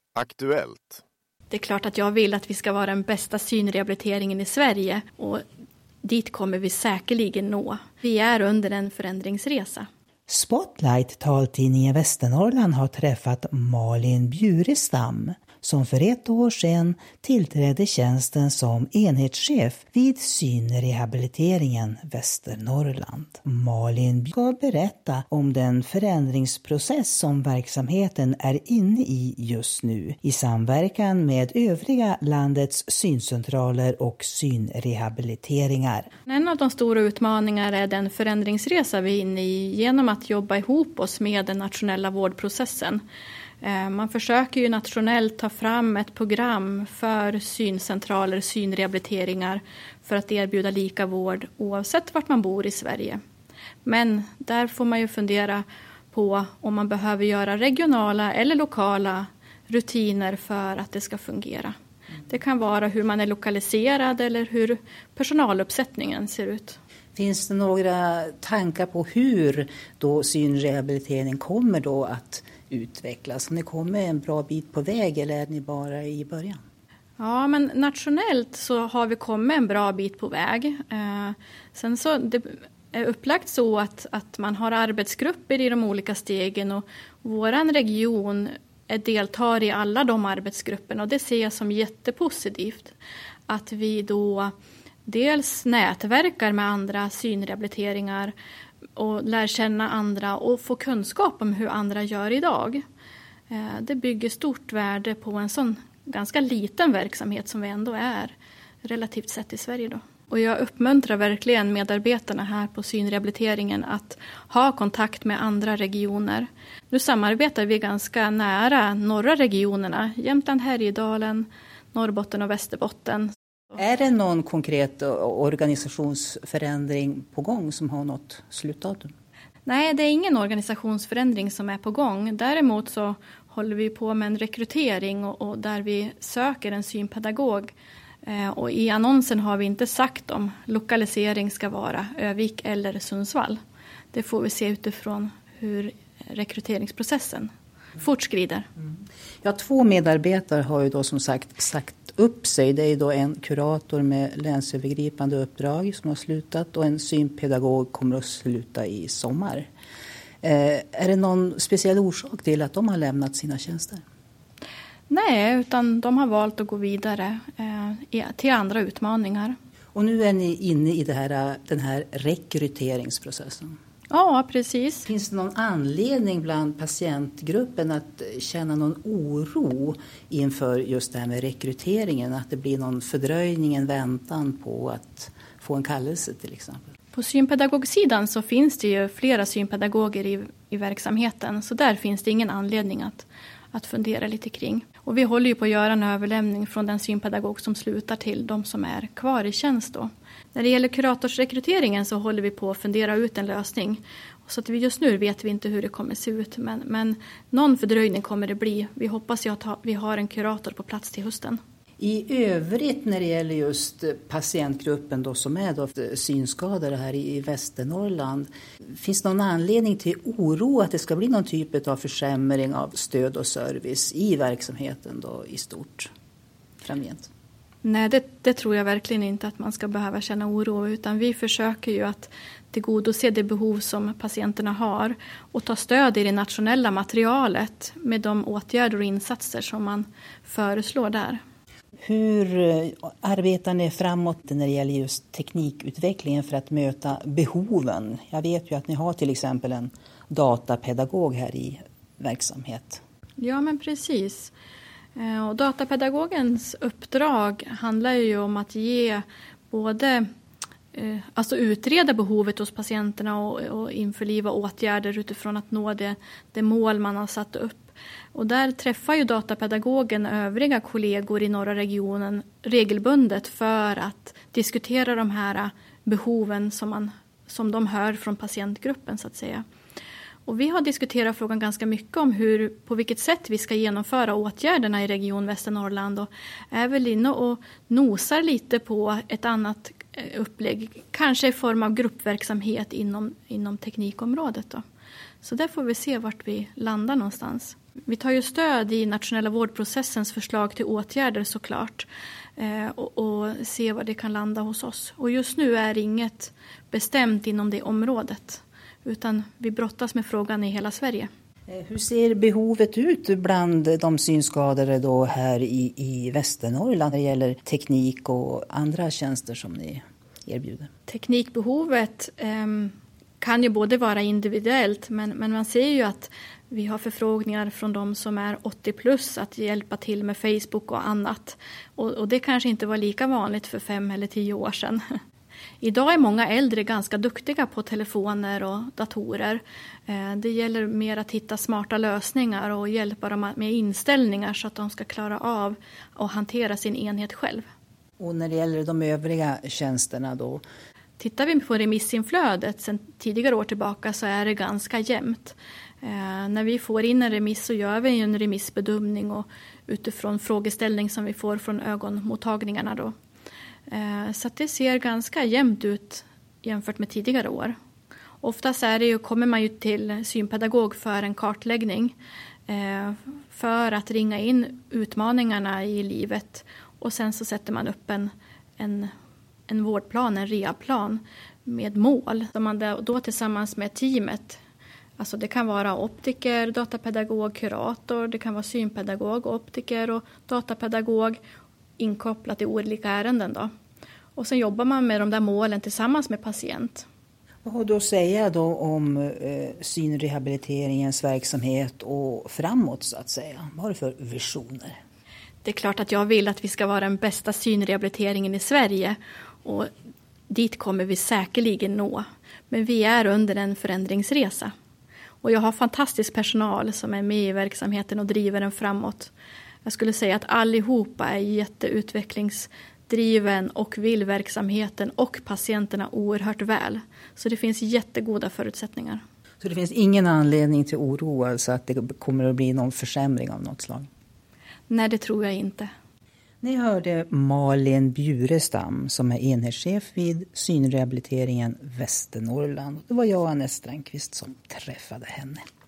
Aktuellt. Det är klart att jag vill att vi ska vara den bästa synrehabiliteringen i Sverige och dit kommer vi säkerligen nå. Vi är under en förändringsresa. Spotlight, taltidningen Västernorrland, har träffat Malin Bjurestam som för 1 år sedan tillträdde tjänsten som enhetschef vid synrehabiliteringen Västernorrland. Malin ska berätta om den förändringsprocess som verksamheten är inne i just nu i samverkan med övriga landets syncentraler och synrehabiliteringar. En av de stora utmaningarna är den förändringsresa vi är inne i genom att jobba ihop oss med den nationella vårdprocessen. Man försöker ju nationellt ta fram ett program för syncentraler, synrehabiliteringar för att erbjuda lika vård oavsett vart man bor i Sverige. Men där får man ju fundera på om man behöver göra regionala eller lokala rutiner för att det ska fungera. Det kan vara hur man är lokaliserad eller hur personaluppsättningen ser ut. Finns det några tankar på hur då synrehabilitering kommer då att utvecklas? Har ni kommit en bra bit på väg eller är ni bara i början? Ja, men nationellt så har vi kommit en bra bit på väg. Sen så det är upplagt så att man har arbetsgrupper i de olika stegen och våran region deltar i alla de arbetsgrupperna och det ser jag som jättepositivt. Att vi då dels nätverkar med andra synrehabiliteringar och lär känna andra och få kunskap om hur andra gör idag. Det bygger stort värde på en sån ganska liten verksamhet som vi ändå är relativt sett i Sverige då. Och jag uppmuntrar verkligen medarbetarna här på synrehabiliteringen att ha kontakt med andra regioner. Nu samarbetar vi ganska nära norra regionerna, Jämtland, Härjedalen, Norrbotten och Västerbotten. Är det någon konkret organisationsförändring på gång som har något slutdatum? Nej, det är ingen organisationsförändring som är på gång. Däremot så håller vi på med en rekrytering och där vi söker en synpedagog. Och i annonsen har vi inte sagt om lokalisering ska vara Övik eller Sundsvall. Det får vi se utifrån hur rekryteringsprocessen fortskrider. Ja, 2 medarbetare har ju då som sagt upp sig. Det är då en kurator med länsövergripande uppdrag som har slutat och en synpedagog kommer att sluta i sommar. Är det någon speciell orsak till att de har lämnat sina tjänster? Nej, utan de har valt att gå vidare till andra utmaningar. Och nu är ni inne i den här rekryteringsprocessen. Ja, precis. Finns det någon anledning bland patientgruppen att känna någon oro inför just det här med rekryteringen? Att det blir någon fördröjning, en väntan på att få en kallelse till exempel? På synpedagogsidan så finns det ju flera synpedagoger i verksamheten. Så där finns det ingen anledning att fundera lite kring. Och vi håller ju på att göra en överlämning från den synpedagog som slutar till de som är kvar i tjänst då. När det gäller kuratorsrekryteringen så håller vi på att fundera ut en lösning. Så att just nu vet vi inte hur det kommer se ut. Men någon fördröjning kommer det bli. Vi hoppas ju att vi har en kurator på plats till hösten. I övrigt när det gäller just patientgruppen då, som är då synskadade här i Västernorrland. Finns det någon anledning till oro att det ska bli någon typ av försämring av stöd och service i verksamheten då i stort framgent? Nej, det tror jag verkligen inte att man ska behöva känna oro. Utan vi försöker ju att tillgodose det behov som patienterna har. Och ta stöd i det nationella materialet med de åtgärder och insatser som man föreslår där. Hur arbetar ni framåt när det gäller just teknikutvecklingen för att möta behoven? Jag vet ju att ni har till exempel en datapedagog här i verksamhet. Ja, men precis. Och datapedagogens uppdrag handlar ju om att ge både utreda behovet hos patienterna och införliva åtgärder utifrån att nå det mål man har satt upp. Och där träffar ju datapedagogen övriga kollegor i norra regionen regelbundet för att diskutera de här behoven som de hör från patientgruppen så att säga. Och vi har diskuterat frågan ganska mycket om på vilket sätt vi ska genomföra åtgärderna i Region Västernorrland och är väl inne och nosar lite på ett annat upplägg, kanske i form av gruppverksamhet inom teknikområdet då. Så där får vi se vart vi landar någonstans. Vi tar ju stöd i nationella vårdprocessens förslag till åtgärder såklart och ser vad det kan landa hos oss. Och just nu är inget bestämt inom det området utan vi brottas med frågan i hela Sverige. Hur ser behovet ut bland de synskadade då här i Västernorrland när det gäller teknik och andra tjänster som ni erbjuder? Teknikbehovet kan ju både vara individuellt men man ser ju att vi har förfrågningar från de som är 80 plus att hjälpa till med Facebook och annat. Och det kanske inte var lika vanligt för 5 eller 10 år sedan. Idag är många äldre ganska duktiga på telefoner och datorer. Det gäller mer att hitta smarta lösningar och hjälpa dem med inställningar så att de ska klara av att hantera sin enhet själv. Och när det gäller de övriga tjänsterna då? Tittar vi på remissinflödet sedan tidigare år tillbaka så är det ganska jämnt. När vi får in en remiss så gör vi en remissbedömning och utifrån frågeställning som vi får från ögonmottagningarna då. Så att det ser ganska jämnt ut jämfört med tidigare år. Oftast kommer man ju till synpedagog för en kartläggning för att ringa in utmaningarna i livet och sen så sätter man upp en vårdplan, en rehabplan med mål som man då tillsammans med teamet, alltså det kan vara optiker, datapedagog, kurator, det kan vara synpedagog, optiker och datapedagog inkopplat i olika ärenden då. Och sen jobbar man med de där målen tillsammans med patient. Vad har du att säga då om synrehabiliteringens verksamhet och framåt så att säga? Vad har du för visioner? Det är klart att jag vill att vi ska vara den bästa synrehabiliteringen i Sverige och dit kommer vi säkerligen nå. Men vi är under en förändringsresa. Och jag har fantastisk personal som är med i verksamheten och driver den framåt. Jag skulle säga att allihopa är jätteutvecklingsdriven och vill verksamheten och patienterna oerhört väl. Så det finns jättegoda förutsättningar. Så det finns ingen anledning till oro alltså att det kommer att bli någon försämring av något slag? Nej, det tror jag inte. Ni hörde Malin Bjurestam som är enhetschef vid synrehabiliteringen Västernorrland. Det var jag, Anette Strandqvist, som träffade henne.